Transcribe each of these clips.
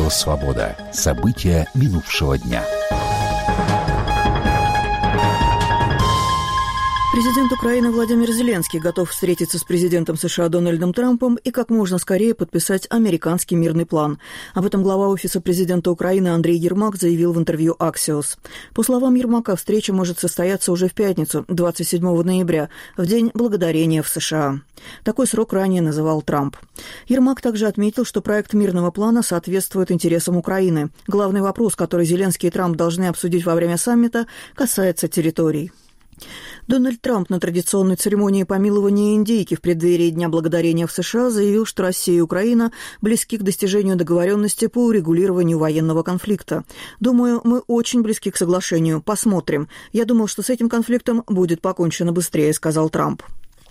Радио «Свобода». События минувшего дня. Президент Украины Владимир Зеленский готов встретиться с президентом США Дональдом Трампом и как можно скорее подписать американский мирный план. Об этом глава Офиса президента Украины Андрей Ермак заявил в интервью Axios. По словам Ермака, встреча может состояться уже в пятницу, 27 ноября, в День благодарения в США. Такой срок ранее называл Трамп. Ермак также отметил, что проект мирного плана соответствует интересам Украины. Главный вопрос, который Зеленский и Трамп должны обсудить во время саммита, касается территорий. Дональд Трамп на традиционной церемонии помилования индейки в преддверии Дня благодарения в США заявил, что Россия и Украина близки к достижению договоренности по урегулированию военного конфликта. «Думаю, мы очень близки к соглашению. Посмотрим. Я думал, что с этим конфликтом будет покончено быстрее», — сказал Трамп.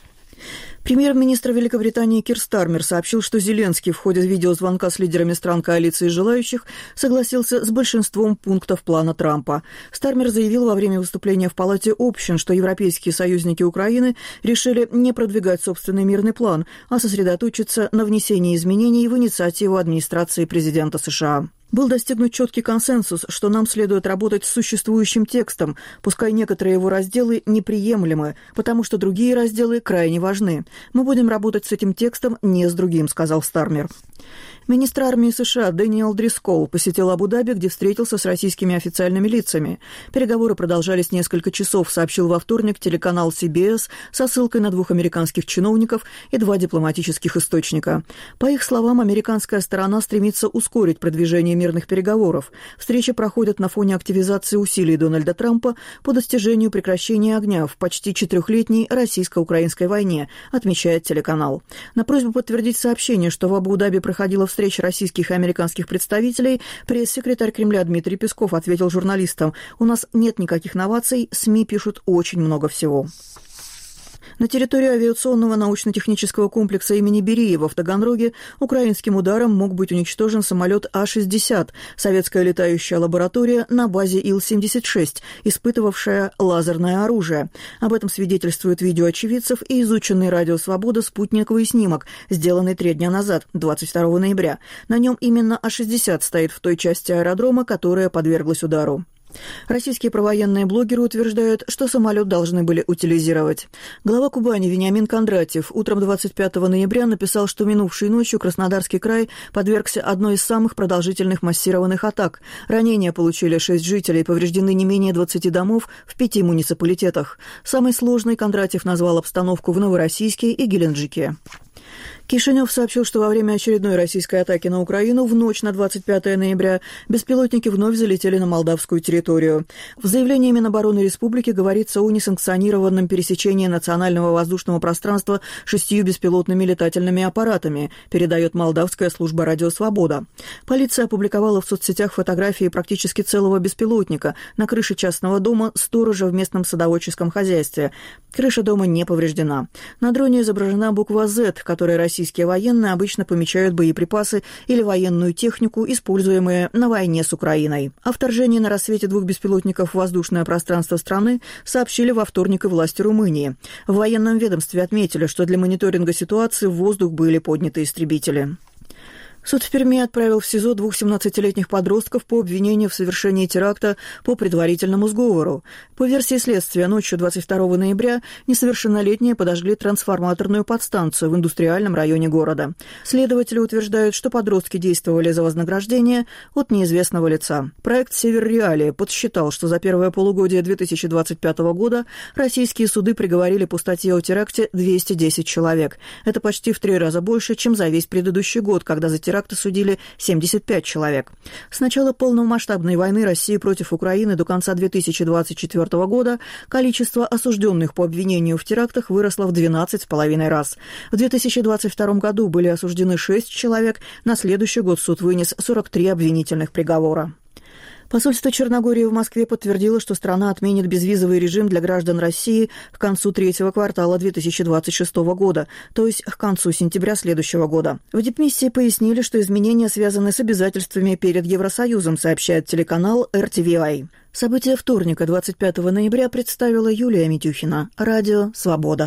Премьер-министр Великобритании Кир Стармер сообщил, что Зеленский в ходе видеозвонка с лидерами стран коалиции желающих согласился с большинством пунктов плана Трампа. Стармер заявил во время выступления в Палате общин, что европейские союзники Украины решили не продвигать собственный мирный план, а сосредоточиться на внесении изменений в инициативу администрации президента США. Был достигнут четкий консенсус, что нам следует работать с существующим текстом, пускай некоторые его разделы неприемлемы, потому что другие разделы крайне важны. Мы будем работать с этим текстом, не с другим, сказал Стармер. Министр армии США Дэниел Дрискоу посетил Абу-Даби, где встретился с российскими официальными лицами. Переговоры продолжались несколько часов, сообщил во вторник телеканал CBS со ссылкой на 2 американских чиновников и 2 дипломатических источника. По их словам, американская сторона стремится ускорить продвижение мирных переговоров. Встречи проходят на фоне активизации усилий Дональда Трампа по достижению прекращения огня в почти 4-летней российско-украинской войне, отмечает телеканал. На просьбу подтвердить сообщение, что в Абу-Даби проходила встреча российских и американских представителей, пресс-секретарь Кремля Дмитрий Песков ответил журналистам: «У нас нет никаких новаций, СМИ пишут очень много всего». На территории авиационного научно-технического комплекса имени Бериева в Таганроге украинским ударом мог быть уничтожен самолет А-60, советская летающая лаборатория на базе Ил-76, испытывавшая лазерное оружие. Об этом свидетельствует видео очевидцев и изученный «Радио Свобода» спутниковый снимок, сделанный 3 дня назад, 22 ноября. На нем именно А-60 стоит в той части аэродрома, которая подверглась удару. Российские провоенные блогеры утверждают, что самолет должны были утилизировать. Глава Кубани Вениамин Кондратьев утром 25 ноября написал, что минувшей ночью Краснодарский край подвергся одной из самых продолжительных массированных атак. Ранения получили 6 жителей, повреждены не менее 20 домов в 5 муниципалитетах. Самой сложной Кондратьев назвал обстановку в Новороссийске и Геленджике. Кишинев сообщил, что во время очередной российской атаки на Украину в ночь на 25 ноября беспилотники вновь залетели на молдавскую территорию. В заявлении Минобороны Республики говорится о несанкционированном пересечении национального воздушного пространства 6 беспилотными летательными аппаратами, передает молдавская служба «Радио Свобода». Полиция опубликовала в соцсетях фотографии практически целого беспилотника на крыше частного дома сторожа в местном садоводческом хозяйстве. Крыша дома не повреждена. На дроне изображена буква «Z», которая российские военные обычно помечают боеприпасы или военную технику, используемые на войне с Украиной. О вторжении на рассвете 2 беспилотников в воздушное пространство страны сообщили во вторник и власти Румынии. В военном ведомстве отметили, что для мониторинга ситуации в воздух были подняты истребители. Суд в Перми отправил в СИЗО 2 17-летних подростков по обвинению в совершении теракта по предварительному сговору. По версии следствия, ночью 22 ноября несовершеннолетние подожгли трансформаторную подстанцию в индустриальном районе города. Следователи утверждают, что подростки действовали за вознаграждение от неизвестного лица. Проект «Север Реалии» подсчитал, что за первое полугодие 2025 года российские суды приговорили по статье о теракте 210 человек. Это почти в 3 раза больше, чем за весь предыдущий год, когда за теракты судили 75 человек. С начала полномасштабной войны России против Украины до конца 2024 года количество осужденных по обвинению в терактах выросло в 12,5 раз. В 2022 году были осуждены 6 человек, на следующий год суд вынес 43 обвинительных приговора. Посольство Черногории в Москве подтвердило, что страна отменит безвизовый режим для граждан России к концу 3-го квартала 2026 года, то есть к концу сентября следующего года. В дипмиссии пояснили, что изменения связаны с обязательствами перед Евросоюзом, сообщает телеканал RTVI. События вторника, 25 ноября, представила Юлия Митюхина. Радио «Свобода».